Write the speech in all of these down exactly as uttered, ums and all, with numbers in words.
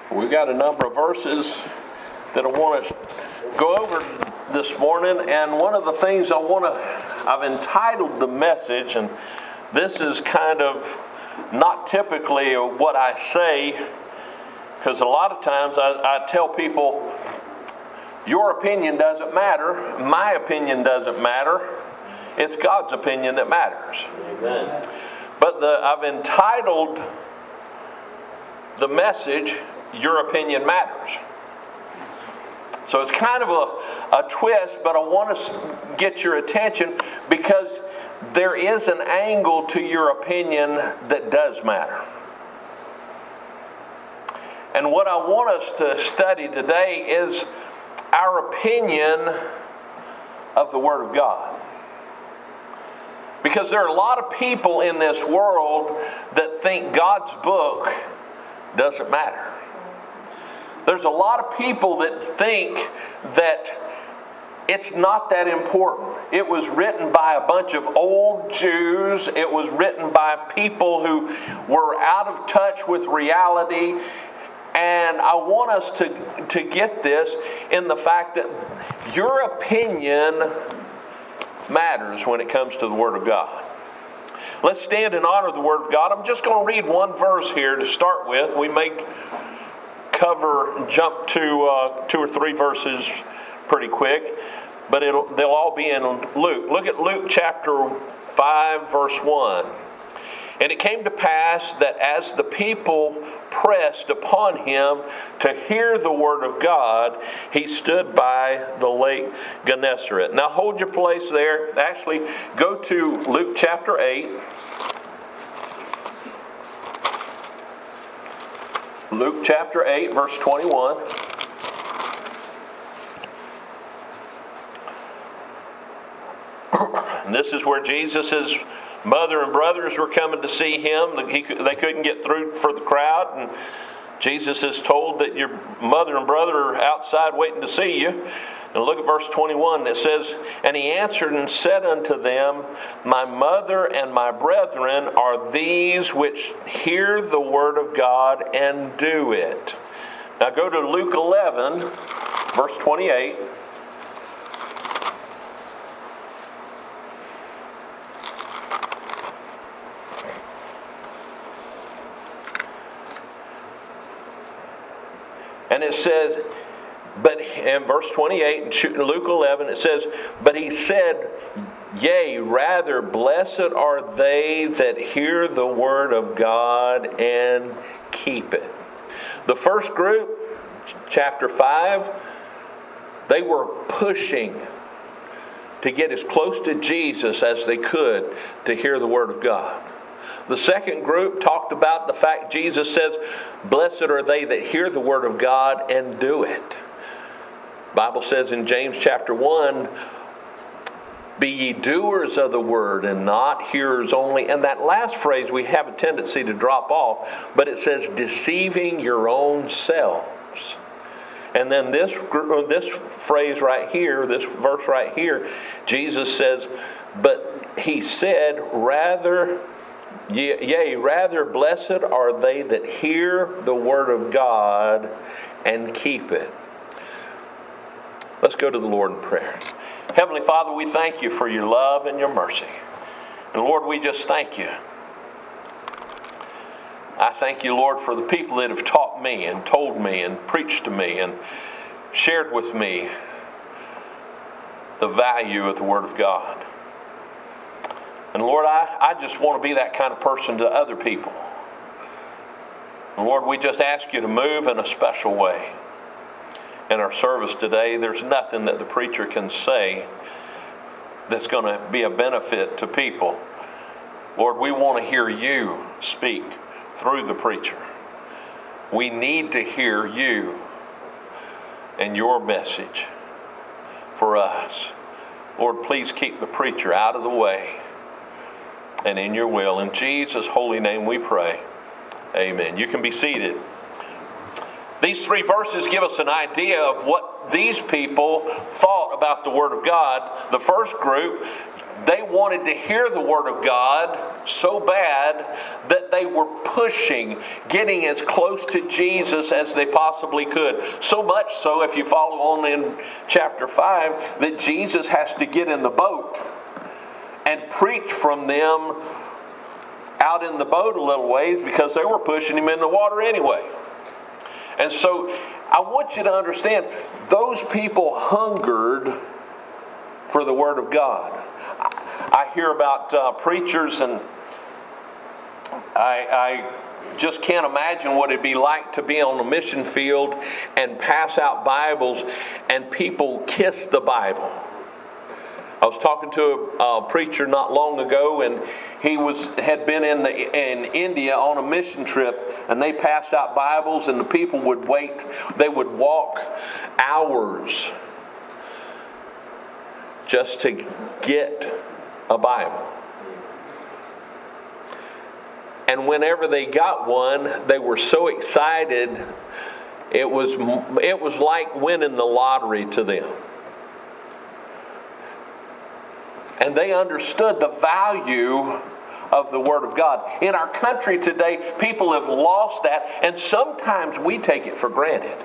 We've got a number of verses that I want to go over this morning, and one of the things I want to, I've entitled the message, and this is kind of not typically what I say, because a lot of times I, I tell people, your opinion doesn't matter, my opinion doesn't matter, it's God's opinion that matters. Amen. But the, I've entitled the message, Your Opinion Matters. So it's kind of a, a twist, but I want to get your attention because there is an angle to your opinion that does matter. And what I want us to study today is our opinion of the Word of God. Because there are a lot of people in this world that think God's book doesn't matter. There's a lot of people that think that it's not that important. It was written by a bunch of old Jews. It was written by people who were out of touch with reality. And I want us to, to get this in the fact that your opinion matters when it comes to the Word of God. Let's stand and honor the Word of God. I'm just going to read one verse here to start with. We may cover, jump to uh, two or three verses pretty quick, but it'll, they'll all be in Luke. Look at Luke chapter five, verse one. And it came to pass that as the people pressed upon him to hear the word of God, he stood by the lake Gennesaret. Now hold your place there. Actually, go to Luke chapter eight. Luke chapter eight, verse twenty-one. And this is where Jesus' mother and brothers were coming to see him. He, they couldn't get through for the crowd. And Jesus is told that your mother and brother are outside waiting to see you. And look at verse twenty-one. It says, and he answered and said unto them, my mother and my brethren are these which hear the word of God and do it. Now go to Luke eleven, verse twenty-eight. And it says, but in verse twenty-eight, in Luke eleven, it says, but he said, yea, rather blessed are they that hear the word of God and keep it. The first group, chapter five, they were pushing to get as close to Jesus as they could to hear the word of God. The second group talked about the fact Jesus says, blessed are they that hear the word of God and do it. The Bible says in James chapter one, be ye doers of the word and not hearers only. And that last phrase we have a tendency to drop off, but it says deceiving your own selves. And then this, this phrase right here, this verse right here, Jesus says, but he said, rather... Yea, rather blessed are they that hear the word of God and keep it. Let's go to the Lord in prayer. Heavenly Father, we thank you for your love and your mercy. And Lord, we just thank you. I thank you, Lord, for the people that have taught me and told me and preached to me and shared with me the value of the word of God. And Lord, I, I just want to be that kind of person to other people. And Lord, we just ask you to move in a special way. In our service today, there's nothing that the preacher can say that's going to be a benefit to people. Lord, we want to hear you speak through the preacher. We need to hear you and your message for us. Lord, please keep the preacher out of the way. And in your will. In Jesus' holy name we pray. Amen. You can be seated. These three verses give us an idea of what these people thought about the Word of God. The first group, They wanted to hear the Word of God so bad that they were pushing, getting as close to Jesus as they possibly could. So much so, if you follow on in chapter five, that Jesus has to get in the boat and preach from them out in the boat a little ways because they were pushing him in the water anyway. And so I want you to understand, those people hungered for the Word of God. I hear about uh, preachers, and I, I just can't imagine what it'd be like to be on a mission field and pass out Bibles and people kiss the Bible. I was talking to a, a preacher not long ago, and he was had been in the, in India on a mission trip, and they passed out Bibles, and the people would wait. They would walk hours just to get a Bible. And whenever they got one, they were so excited. It was it was like winning the lottery to them. And they understood the value of the Word of God. In our country today, people have lost that, and sometimes we take it for granted.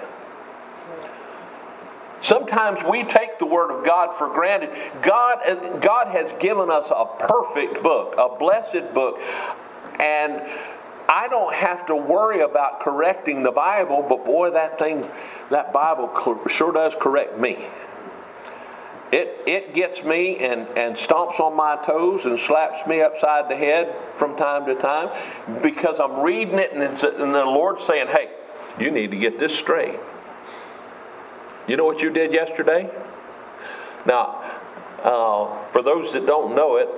Sometimes we take the Word of God for granted. God, God has given us a perfect book, a blessed book, and I don't have to worry about correcting the Bible, but boy, that thing, that Bible sure does correct me. It it gets me and, and stomps on my toes and slaps me upside the head from time to time because I'm reading it and, it's, and the Lord's saying, hey, you need to get this straight. You know what you did yesterday? Now, uh, for those that don't know it,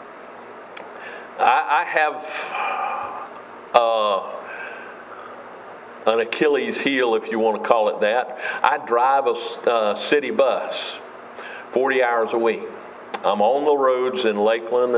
I, I have uh, an Achilles heel, if you want to call it that. I drive a uh, city bus forty hours a week. I'm on the roads in Lakeland,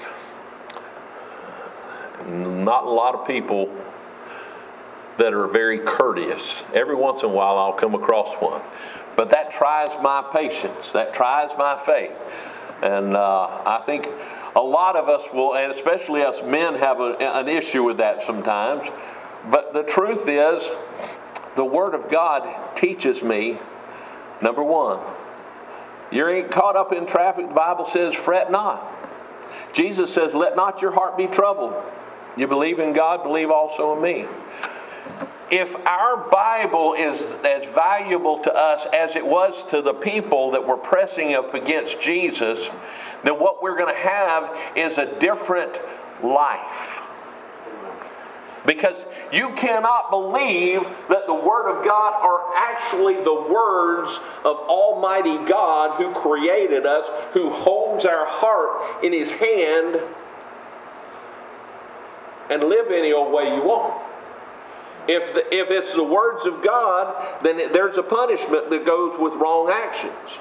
and not a lot of people that are very courteous. Every once in a while I'll come across one. But that tries my patience. That tries my faith. And uh, I think a lot of us will, and especially us men, have a, an issue with that sometimes. But the truth is, the Word of God teaches me, number one, you ain't caught up in traffic. The Bible says, fret not. Jesus says, let not your heart be troubled. You believe in God, believe also in me. If our Bible is as valuable to us as it was to the people that were pressing up against Jesus, then what we're going to have is a different life. Because you cannot believe that the Word of God are actually the words of Almighty God who created us, who holds our heart in His hand, and live any old way you want. If, the, if it's the words of God, then there's a punishment that goes with wrong actions.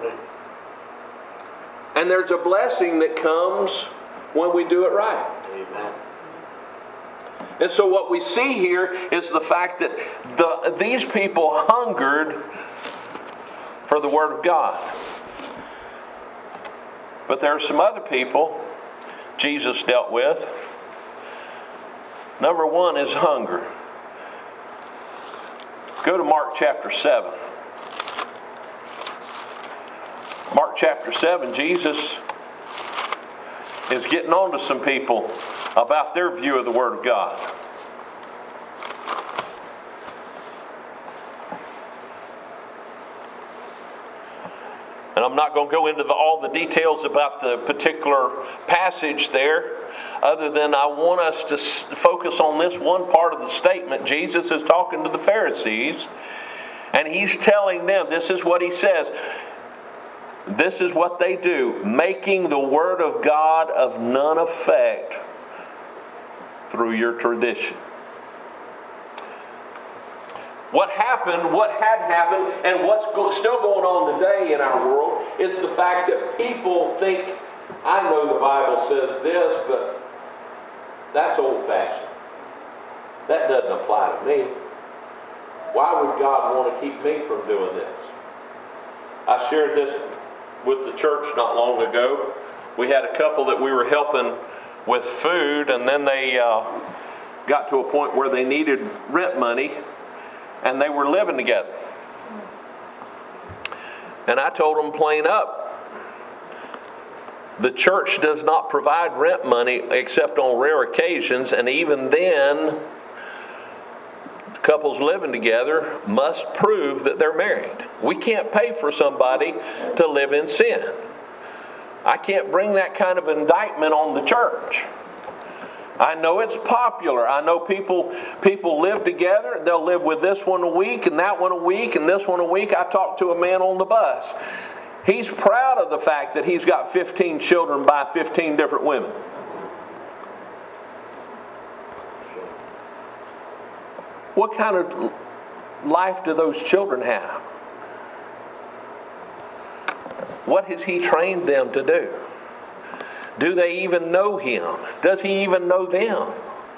And there's a blessing that comes when we do it right. Amen. And so what we see here is the fact that the, these people hungered for the Word of God. But there are some other people Jesus dealt with. Number one is hunger. Go to Mark chapter seven. Mark chapter seven, Jesus is getting on to some people about their view of the Word of God. And I'm not going to go into the, all the details about the particular passage there, other than I want us to s- focus on this one part of the statement. Jesus is talking to the Pharisees, and He's telling them, this is what He says. This is what they do, making the Word of God of none effect through your tradition. What happened, what had happened, and what's go- still going on today in our world is the fact that people think, I know the Bible says this, but that's old-fashioned. That doesn't apply to me. Why would God want to keep me from doing this? I shared this with the church not long ago. we had a couple that we were helping with food, and then they uh, got to a point where they needed rent money, and they were living together. And I told them plain up, the church does not provide rent money except on rare occasions, and even then, couples living together must prove that they're married. We can't pay for somebody to live in sin. I can't bring that kind of indictment on the church. I know it's popular. I know people people live together. They'll live with this one a week and that one a week and this one a week. I talked to a man on the bus. He's proud of the fact that he's got fifteen children by fifteen different women. What kind of life do those children have? What has he trained them to do? Do they even know him? Does he even know them?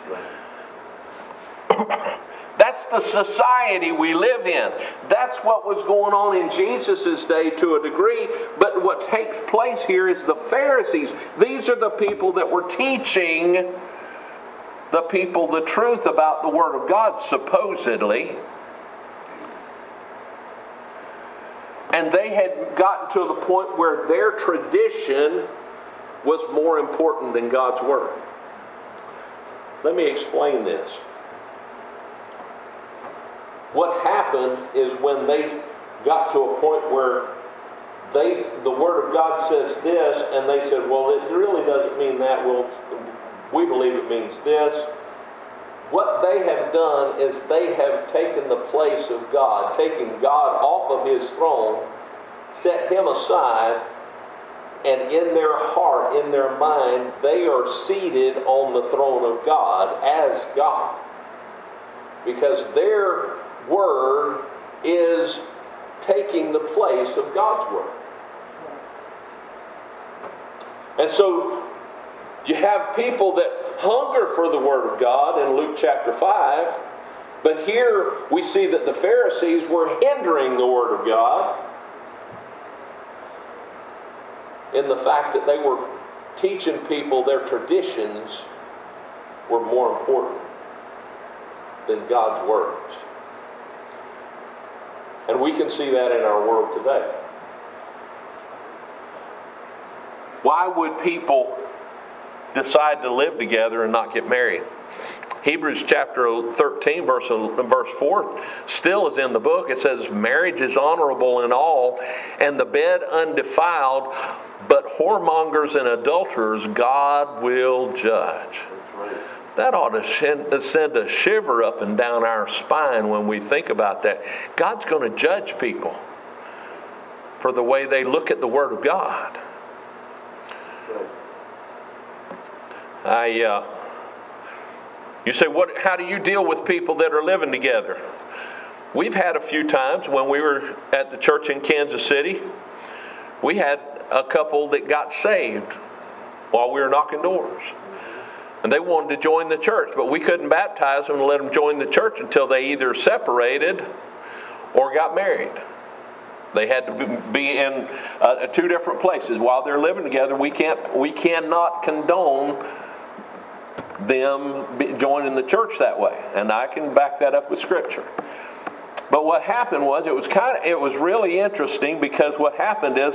That's the society we live in. That's what was going on in Jesus' day to a degree. But what takes place here is the Pharisees. These are the people that were teaching the people the truth about the Word of God, supposedly. And they had gotten to the point where their tradition was more important than God's Word. Let me explain this. What happened is when they got to a point where they, the Word of God says this, and they said, well, it really doesn't mean that. Well, we believe it means this. What they have done is they have taken the place of God, taken God off of His throne, set Him aside, and in their heart, in their mind, they are seated on the throne of God as God. Because their Word is taking the place of God's Word. And so you have people that hunger for the Word of God in Luke chapter five, but here we see that the Pharisees were hindering the Word of God in the fact that they were teaching people their traditions were more important than God's words. And we can see that in our world today. Why would people decide to live together and not get married? Hebrews chapter thirteen, verse, verse four, still is in the book. It says, marriage is honorable in all, and the bed undefiled, but whoremongers and adulterers God will judge. That ought to send a shiver up and down our spine when we think about that. God's going to judge people for the way they look at the Word of God. I, uh, you say, what? How do you deal with people that are living together? We've had a few times when we were at the church in Kansas City, we had a couple that got saved while we were knocking doors. And they wanted to join the church, but we couldn't baptize them and let them join the church until they either separated or got married. They had to be in uh, two different places. While they're living together, we can't, we cannot condone them joining the church that way. And I can back that up with Scripture. But what happened was, it was kind of, it was really interesting, because what happened is,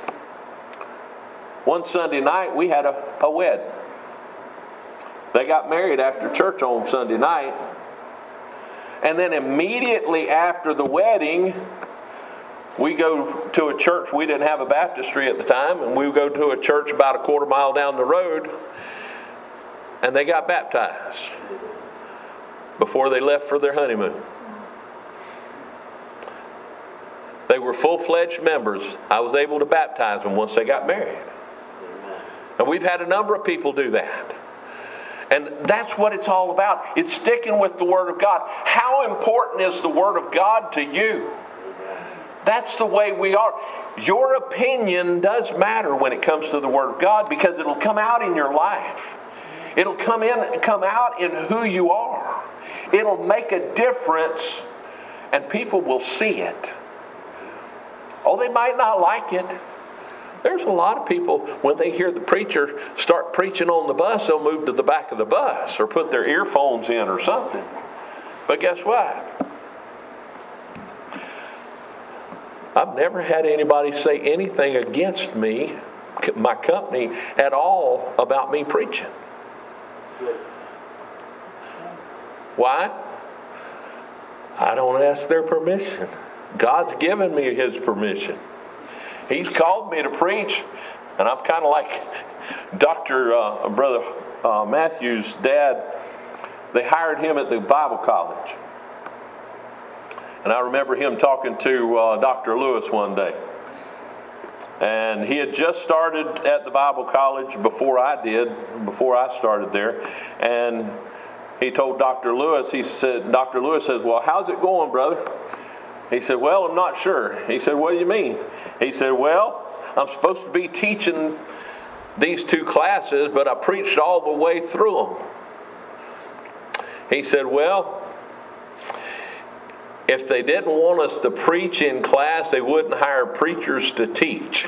one Sunday night we had a, a wedding. They got married after church on Sunday night. And then immediately after the wedding, we go to a church. We didn't have a baptistry at the time, and we go to a church about a quarter mile down the road, and they got baptized before they left for their honeymoon. They were full-fledged members. I was able to baptize them once they got married. And we've had a number of people do that. And that's what it's all about. It's sticking with the Word of God. How important is the Word of God to you? That's the way we are. Your opinion does matter when it comes to the Word of God, because it'll come out in your life. It'll come in, come out in who you are. It'll make a difference, and people will see it. Oh, they might not like it, There's a lot of people, when they hear the preacher start preaching on the bus, they'll move to the back of the bus or put their earphones in or something. But guess what? I've never had anybody say anything against me, my company, at all about me preaching. Why? I don't ask their permission. God's given me His permission. He's called me to preach, and I'm kind of like Doctor Uh, Brother uh, Matthew's dad. They hired him at the Bible college. And I remember him talking to uh, Doctor Lewis one day. And he had just started at the Bible college before I did, before I started there. And he told Doctor Lewis, he said, Doctor Lewis says, well, how's it going, brother? He said, well, I'm not sure. He said, what do you mean? He said, well, I'm supposed to be teaching these two classes, but I preached all the way through them. He said, well, if they didn't want us to preach in class, they wouldn't hire preachers to teach.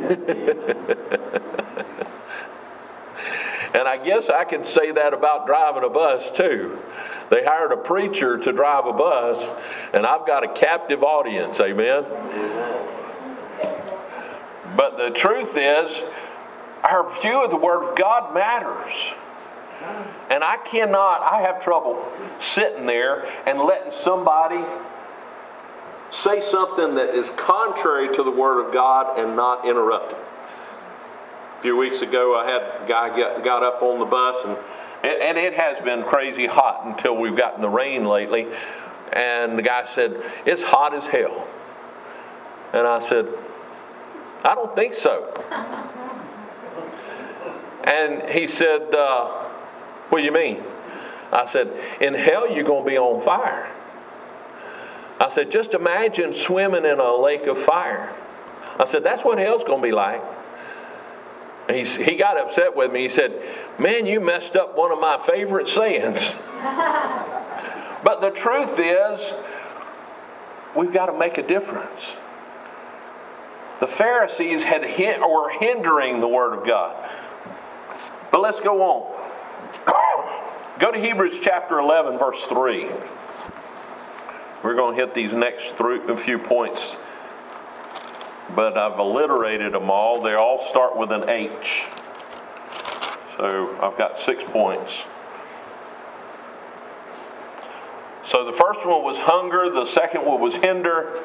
And I guess I can say that about driving a bus too. They hired a preacher to drive a bus, and I've got a captive audience, amen? But the truth is, our view of the Word of God matters. And I cannot, I have trouble sitting there and letting somebody say something that is contrary to the Word of God and not interrupt it. A few weeks ago, I had a guy get, got up on the bus, and, and it has been crazy hot until we've gotten the rain lately. And the guy said, it's hot as hell. And I said, I don't think so. And he said, uh, what do you mean? I said, in hell you're going to be on fire. I said, just imagine swimming in a lake of fire. I said, that's what hell's going to be like. And he, he got upset with me. He said, man, you messed up one of my favorite sayings. But the truth is, we've got to make a difference. The Pharisees had were hindering the Word of God. But let's go on. Go to Hebrews chapter eleven, verse three. We're going to hit these next three, few points, but I've alliterated them all. They all start with an H. So I've got six points. So the first one was hunger. The second one was hinder.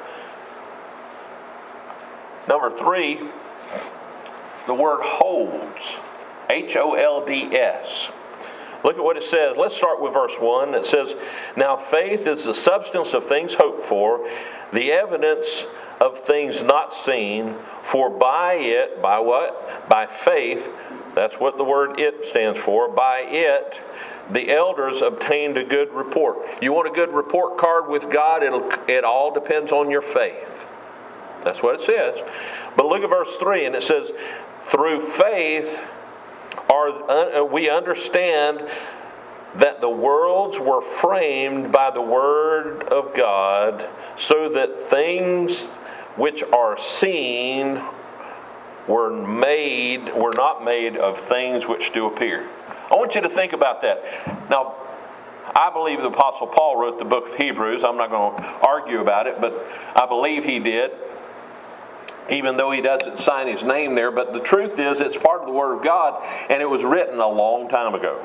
Number three, the word holds. H O L D S. Look at what it says. Let's start with verse one. It says, now faith is the substance of things hoped for, the evidence of things not seen, for by it, by what? By faith, that's what the word it stands for, by it, the elders obtained a good report. You want a good report card with God? It'll, it all depends on your faith. That's what it says. But look at verse three, and it says, through faith, Are, uh, we understand that the worlds were framed by the Word of God, so that things which are seen were made, were not made of things which do appear. I want you to think about that. Now, I believe the Apostle Paul wrote the book of Hebrews. I'm not going to argue about it, but I believe he did, even though he doesn't sign his name there. But the truth is, it's part of the Word of God, and it was written a long time ago.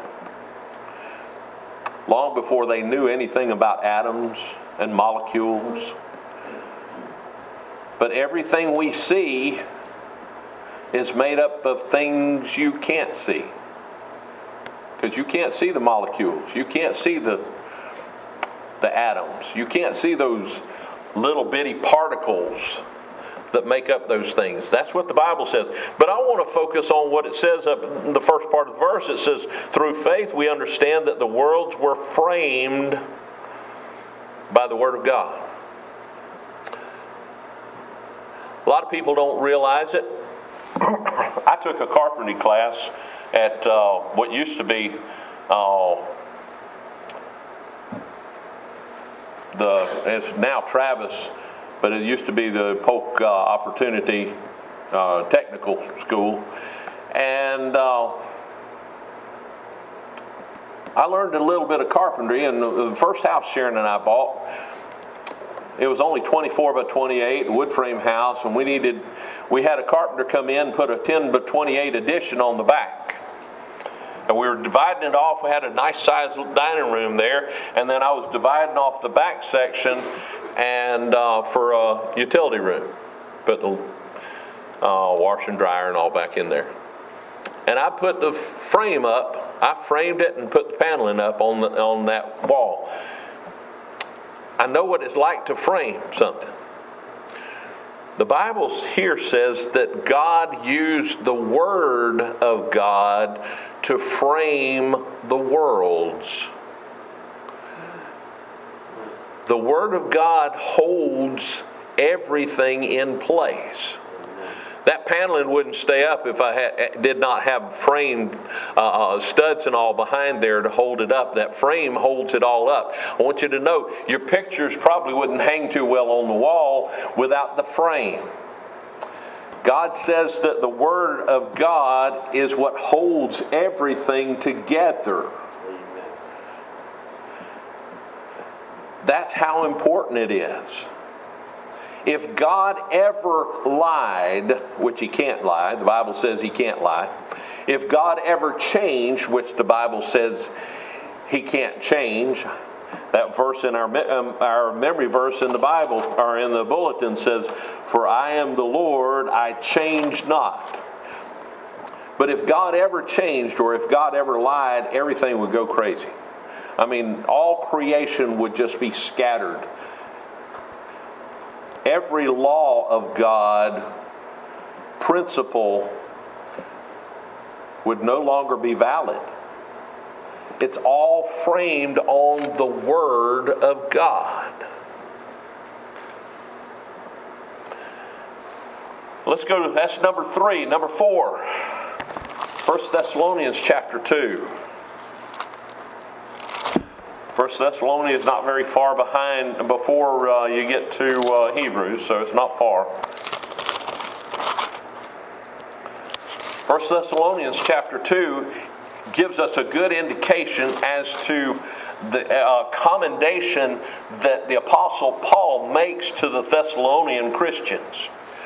Long before they knew anything about atoms and molecules. But everything we see is made up of things you can't see. Because you can't see the molecules. You can't see the, the atoms. You can't see those little bitty particles that make up those things. That's what the Bible says. But I want to focus on what it says up in the first part of the verse. It says, through faith we understand that the worlds were framed by the Word of God. A lot of people don't realize it. I took a carpentry class at uh, what used to be uh, the, it's now Travis, but it used to be the Polk uh, Opportunity uh, technical school. And uh, I learned a little bit of carpentry. And the first house Sharon and I bought, it was only twenty-four by twenty-eight, wood frame house, and we needed, we had a carpenter come in, put a ten by twenty-eight addition on the back. And we were dividing it off. We had a nice sized dining room there, and then I was dividing off the back section and uh, for a utility room. Put the uh, washer and dryer and all back in there. And I put the frame up. I framed it and put the paneling up on the, on that wall. I know what it's like to frame something. The Bible here says that God used the Word of God to frame the worlds. The Word of God holds everything in place. That paneling wouldn't stay up if I had, did not have framed uh, studs and all behind there to hold it up. That frame holds it all up. I want you to know your pictures probably wouldn't hang too well on the wall without the frame. God says that the Word of God is what holds everything together. That's how important it is. If God ever lied, which He can't lie, the Bible says He can't lie. If God ever changed, which the Bible says He can't change, that verse in our um, our memory verse in the Bible, or in the bulletin, says, "For I am the Lord, I change not." But if God ever changed, or if God ever lied, everything would go crazy. I mean, all creation would just be scattered. Every law of God, principle, would no longer be valid. It's all framed on the Word of God. Let's go to, that's number three. Number four, First Thessalonians chapter two. First Thessalonians is not very far behind before uh, you get to uh, Hebrews, so it's not far. First Thessalonians chapter two gives us a good indication as to the uh, commendation that the Apostle Paul makes to the Thessalonian Christians.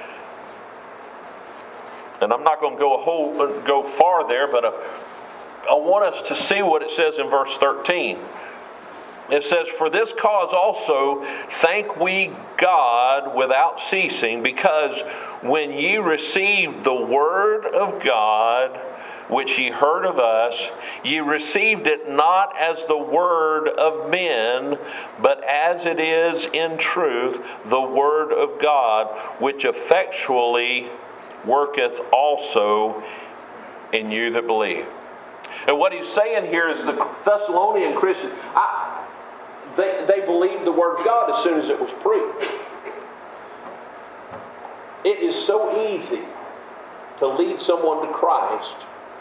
And I'm not going to go a whole go far there, but uh, I want us to see what it says in verse thirteen. It says, "For this cause also thank we God without ceasing, because when ye received the word of God, which ye heard of us, ye received it not as the word of men, but as it is in truth the word of God, which effectually worketh also in you that believe." And what he's saying here is the Thessalonian Christians, I, They, they believed the Word of God as soon as it was preached. It is so easy to lead someone to Christ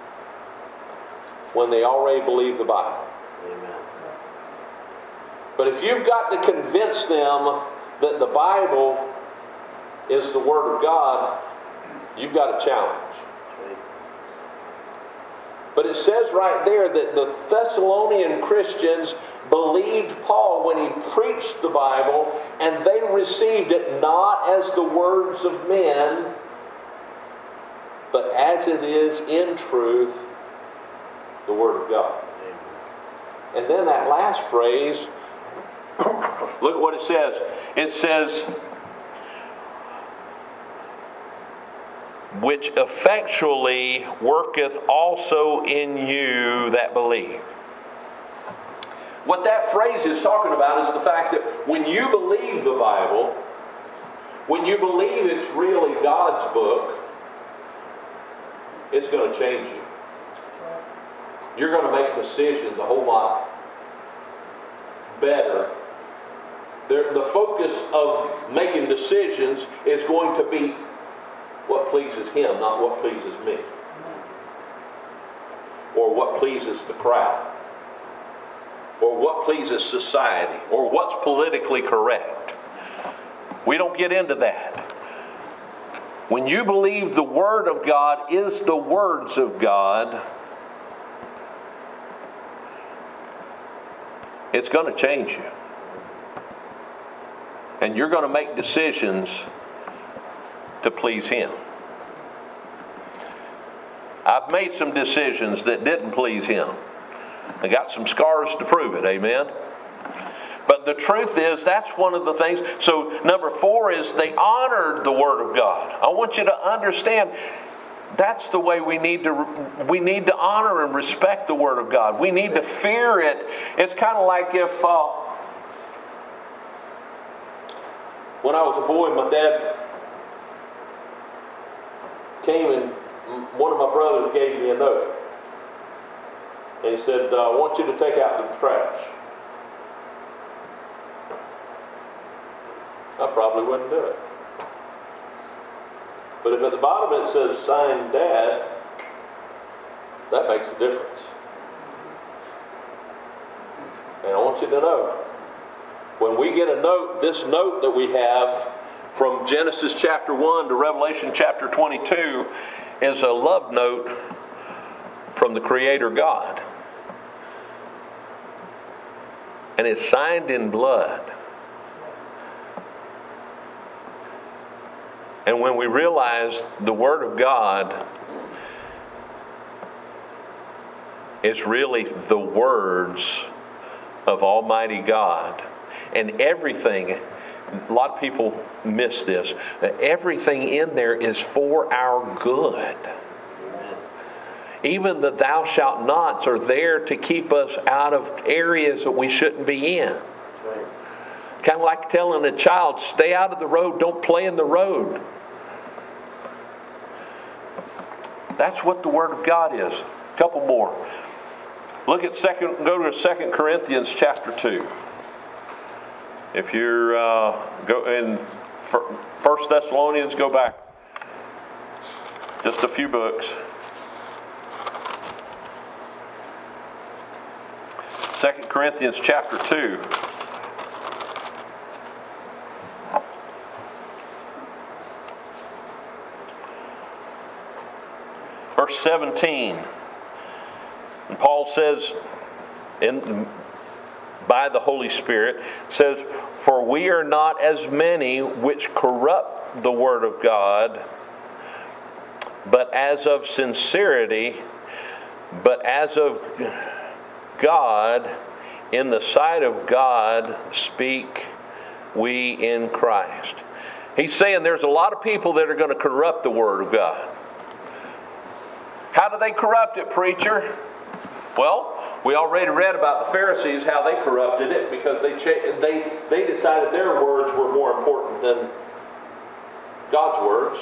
when they already believe the Bible. Amen. But if you've got to convince them that the Bible is the Word of God, you've got a challenge. But it says right there that the Thessalonian Christians believed Paul when he preached the Bible, and they received it not as the words of men, but as it is in truth, the Word of God. And then that last phrase, look at what it says. It says, "which effectually worketh also in you that believe." What that phrase is talking about is the fact that when you believe the Bible, when you believe it's really God's book, it's going to change you. You're going to make decisions a whole lot better. The focus of making decisions is going to be what pleases Him, not what pleases me. Or what pleases the crowd. Or what pleases society. Or what's politically correct. We don't get into that. When you believe the Word of God is the words of God, it's going to change you. And you're going to make decisions to please Him. I've made some decisions that didn't please Him. I got some scars to prove it, amen? But the truth is, that's one of the things. So number four is they honored the Word of God. I want you to understand that's the way we need to we need to honor and respect the Word of God. We need to fear it. It's kind of like if uh, when I was a boy, my dad came and one of my brothers gave me a note. And he said, uh, I want you to take out the trash. I probably wouldn't do it. But if at the bottom it says, signed Dad, that makes a difference. And I want you to know, when we get a note, this note that we have from Genesis chapter one to Revelation chapter twenty-two is a love note from the Creator God. And it's signed in blood. And when we realize the Word of God is really the words of Almighty God, and everything, a lot of people miss this, everything in there is for our good. Even the thou shalt nots are there to keep us out of areas that we shouldn't be in. Kind of like telling a child, stay out of the road, don't play in the road. That's what the Word of God is. A couple more. Look at second. Go to Second Corinthians chapter two. If you're uh, go in First Thessalonians, go back just a few books. Second Corinthians chapter two. Verse seventeen, and Paul says, in, by the Holy Spirit, says, for we are not as many which corrupt the Word of God, but as of sincerity, but as of God, in the sight of God, speak we in Christ. He's saying there's a lot of people that are going to corrupt the Word of God. How do they corrupt it, preacher? Well, we already read about the Pharisees, how they corrupted it, because they cha- they they decided their words were more important than God's words.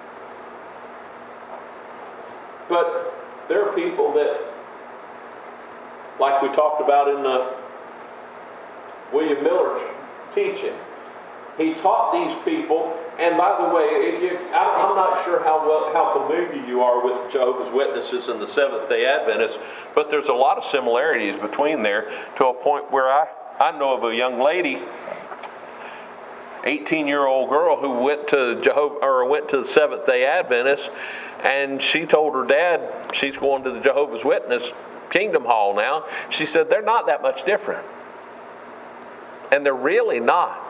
But there are people that, like we talked about in the William Miller teaching, he taught these people. And by the way, if, I'm not sure how well how familiar you are with Jehovah's Witnesses and the Seventh-day Adventists, but there's a lot of similarities between there, to a point where I, I know of a young lady, eighteen-year-old girl, who went to Jehovah or went to the Seventh-day Adventists, and she told her dad she's going to the Jehovah's Witness Kingdom Hall now. She said they're not that much different, and they're really not.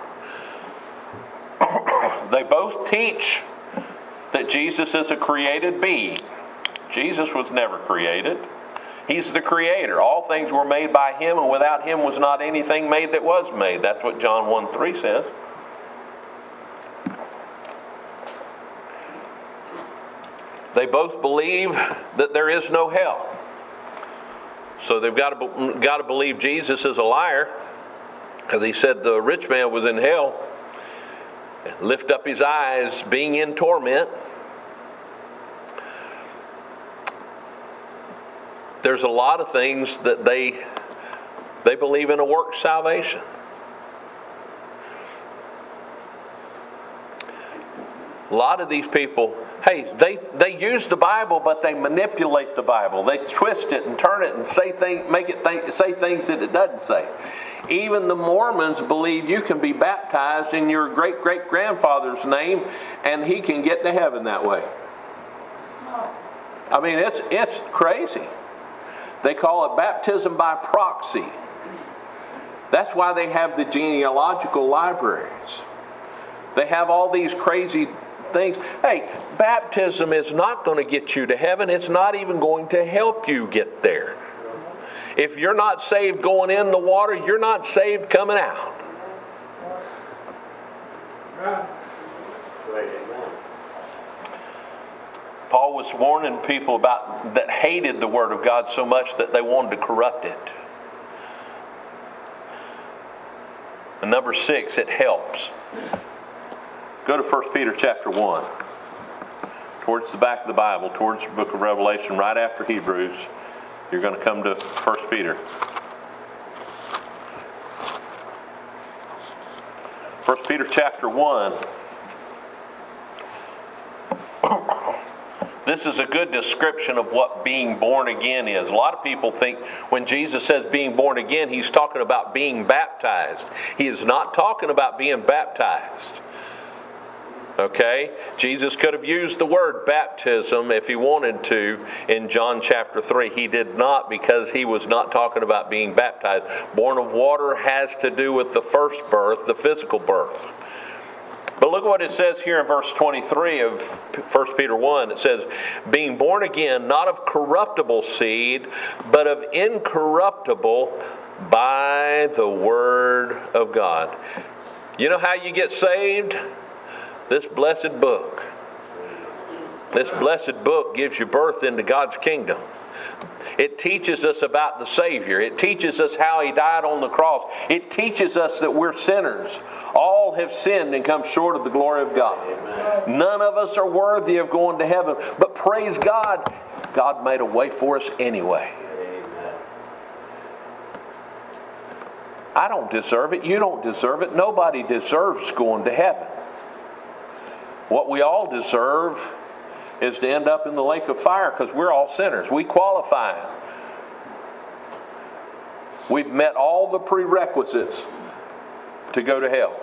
They both teach that Jesus is a created being. Jesus was never created. He's the creator. All things were made by Him, and without Him was not anything made that was made. That's what John one three says. They both believe that there is no hell. So they've got to, got to believe Jesus is a liar, because He said the rich man was in hell. Lift up his eyes, being in torment. There's a lot of things that they they believe in a work salvation. A lot of these people, hey, they, they use the Bible, but they manipulate the Bible. They twist it and turn it and say things, make it think, say things that it doesn't say. Even the Mormons believe you can be baptized in your great-great-grandfather's name and he can get to heaven that way. I mean, it's it's crazy. They call it baptism by proxy. That's why they have the genealogical libraries. They have all these crazy things. Hey, baptism is not going to get you to heaven. It's not even going to help you get there. If you're not saved going in the water, you're not saved coming out. Paul was warning people about that hated the Word of God so much that they wanted to corrupt it. And number six, it helps. Go to First Peter chapter one. Towards the back of the Bible, towards the book of Revelation, right after Hebrews, you're going to come to First Peter. First Peter chapter one. This is a good description of what being born again is. A lot of people think when Jesus says being born again, he's talking about being baptized. He is not talking about being baptized. Okay? Jesus could have used the word baptism if he wanted to in John chapter three. He did not, because he was not talking about being baptized. Born of water has to do with the first birth, the physical birth. But look what it says here in verse twenty-three of First Peter one. It says, being born again, not of corruptible seed, but of incorruptible by the word of God. You know how you get saved? This blessed book. This blessed book gives you birth into God's kingdom. It teaches us about the Savior. It teaches us how He died on the cross. It teaches us that we're sinners. All have sinned and come short of the glory of God. Amen. None of us are worthy of going to heaven. But praise God, God made a way for us anyway. Amen. I don't deserve it. You don't deserve it. Nobody deserves going to heaven. What we all deserve is to end up in the lake of fire, because we're all sinners. We qualify. We've met all the prerequisites to go to hell.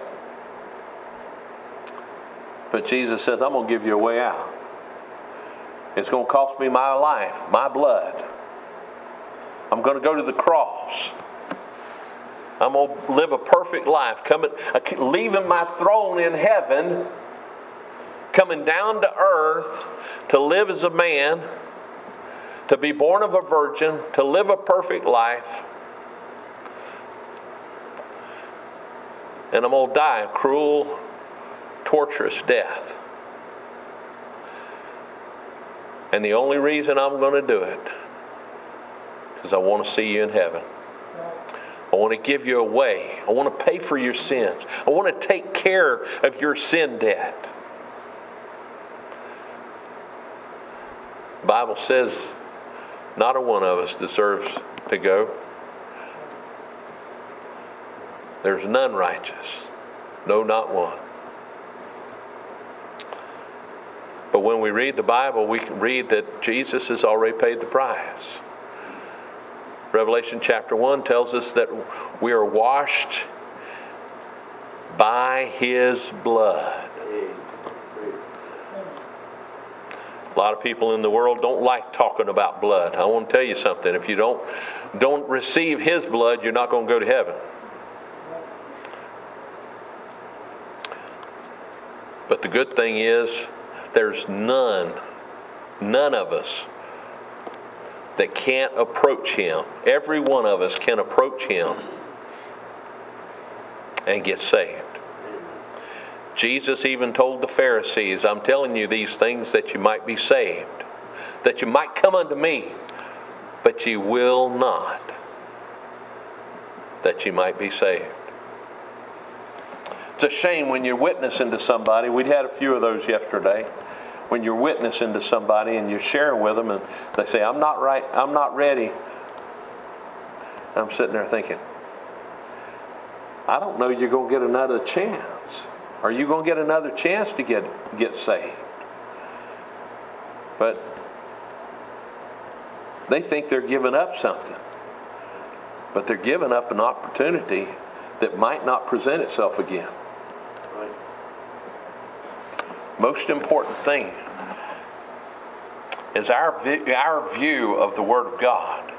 But Jesus says, I'm going to give you a way out. It's going to cost me my life, my blood. I'm going to go to the cross. I'm going to live a perfect life, coming, leaving my throne in heaven, coming down to earth to live as a man, to be born of a virgin, to live a perfect life. And I'm going to die a cruel, torturous death. And the only reason I'm going to do it is because I want to see you in heaven. I want to give you a way. I want to pay for your sins. I want to take care of your sin debt. The Bible says not a one of us deserves to go. There's none righteous. No, not one. But when we read the Bible, we can read that Jesus has already paid the price. Revelation chapter one tells us that we are washed by His blood. A lot of people in the world don't like talking about blood. I want to tell you something. If you don't, don't receive His blood, you're not going to go to heaven. But the good thing is, there's none, none of us that can't approach Him. Every one of us can approach Him and get saved. Jesus even told the Pharisees, I'm telling you these things that you might be saved, that you might come unto me, but you will not, that you might be saved. It's a shame when you're witnessing to somebody. We had a few of those yesterday. When you're witnessing to somebody and you're sharing with them and they say, I'm not right, I'm not ready. And I'm sitting there thinking, I don't know you're going to get another chance. Are you going to get another chance to get, get saved? But they think they're giving up something. but they're giving up an opportunity that might not present itself again. Right. Most important thing is our vi- our view of the Word of God.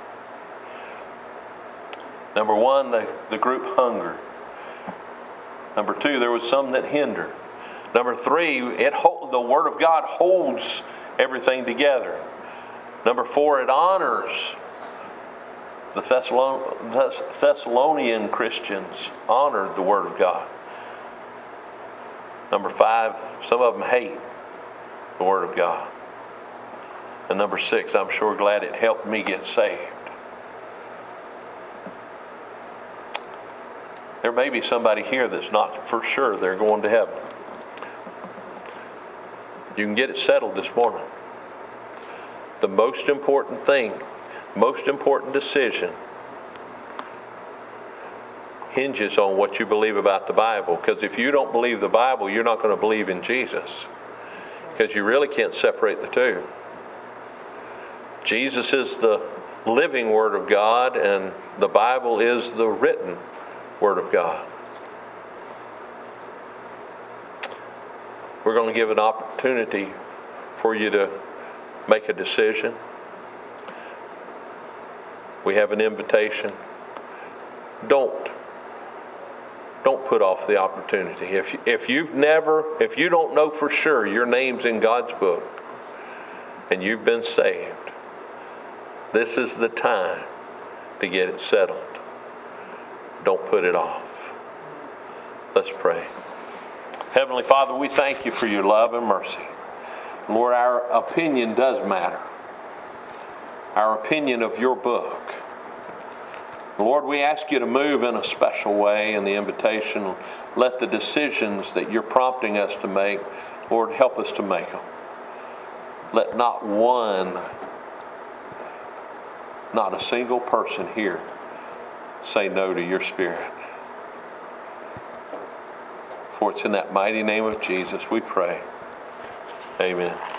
Number one, the, the group hungered. Number two, there was some that hindered. Number three, it hold, the Word of God holds everything together. Number four, it honors. The Thessalon- Thessalonian Christians honored the Word of God. Number five, some of them hate the Word of God. And number six, I'm sure glad it helped me get saved. There may be somebody here that's not for sure they're going to heaven. You can get it settled this morning. The most important thing, most important decision hinges on what you believe about the Bible. Because if you don't believe the Bible, you're not going to believe in Jesus. Because you really can't separate the two. Jesus is the living Word of God, and the Bible is the written Word of God. We're going to give an opportunity for you to make a decision. We have an invitation. Don't. Don't put off the opportunity. If, if you've never, if you don't know for sure your name's in God's book and you've been saved, this is the time to get it settled. Don't put it off. Let's pray. Heavenly Father, we thank you for your love and mercy. Lord, our opinion does matter. Our opinion of your book. Lord, we ask you to move in a special way in the invitation. Let the decisions that you're prompting us to make, Lord, help us to make them. Let not one, not a single person here say no to your Spirit. For it's in that mighty name of Jesus we pray. Amen.